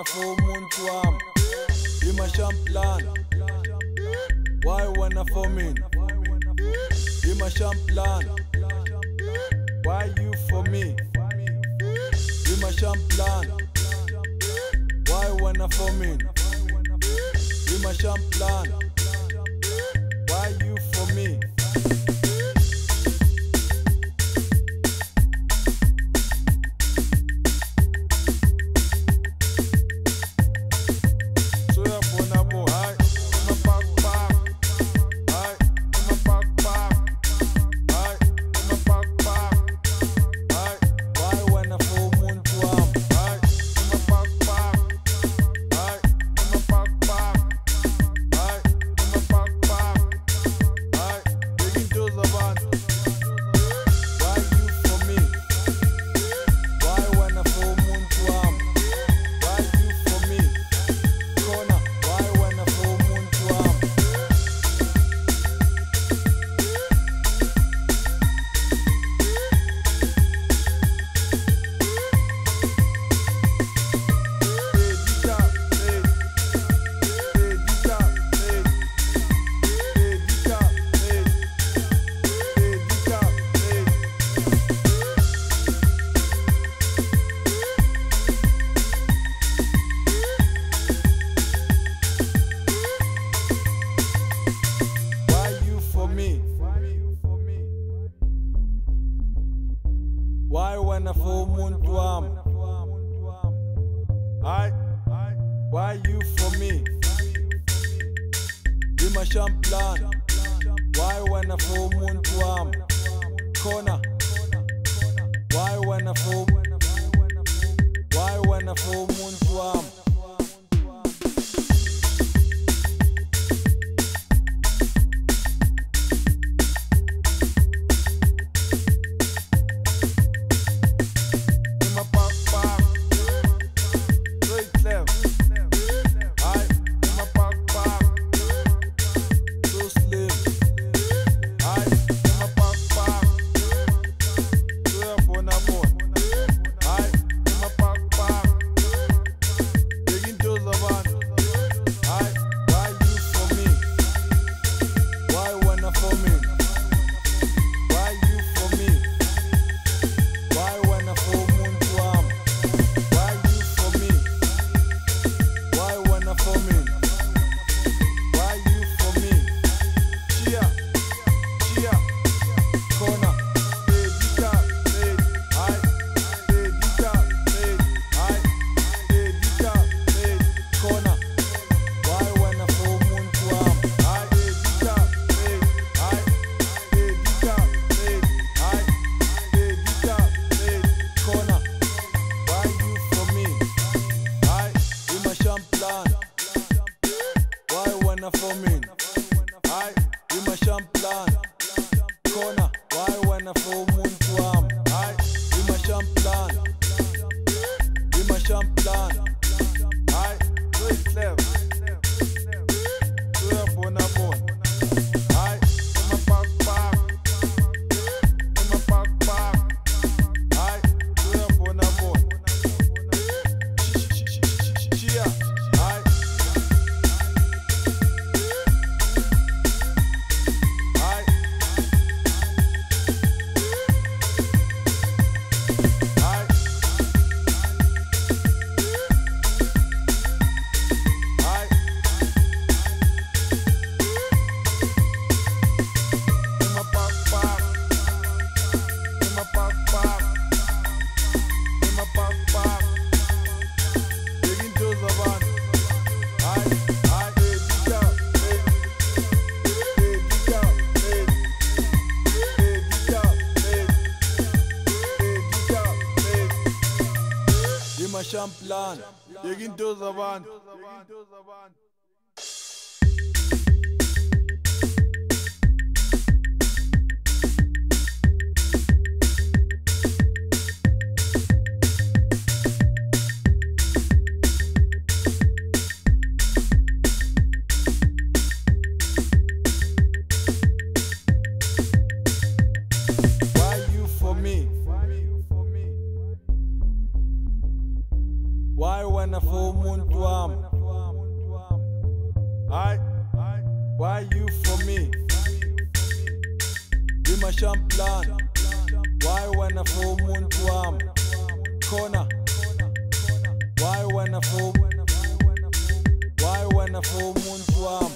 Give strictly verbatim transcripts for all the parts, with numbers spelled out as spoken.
for umuntu wami imashamplan. Why wanna for me imashamplan? Why you for me imashamplan? Why wanna for me imashamplan? Why you for me? Why wanna for umuntu wami? I, why you for me? Imashamplan. Why wanna for umuntu wami? Khona. Why wanna for? Why wanna for umuntu wami? For me, I imashamplan. Khona, why wanna for umuntu wami? I imashamplan. Imashamplan. I wait left. Uyabona bona. I imapak pak. Imapak pak. I uyabona bona. Chia. Imashamplan. Yeginto zaban. Why wanna for moon you for me? Be my champion. Why when I full moon to arm? Corner. Why when I full? Why when I full moon to arm?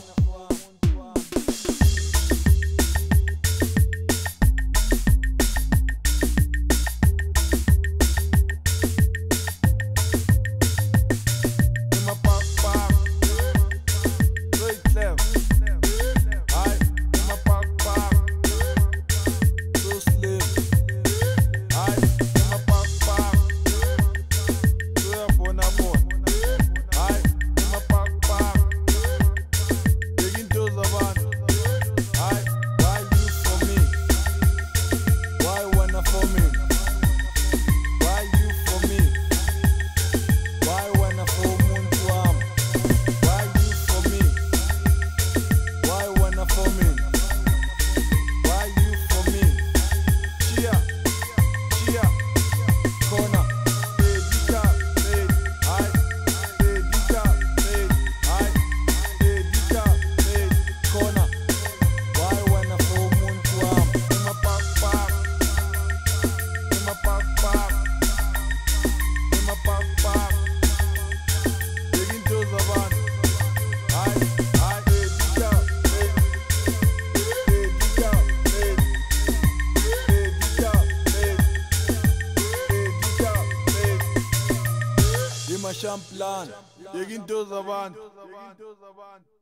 Champion, you can do the one.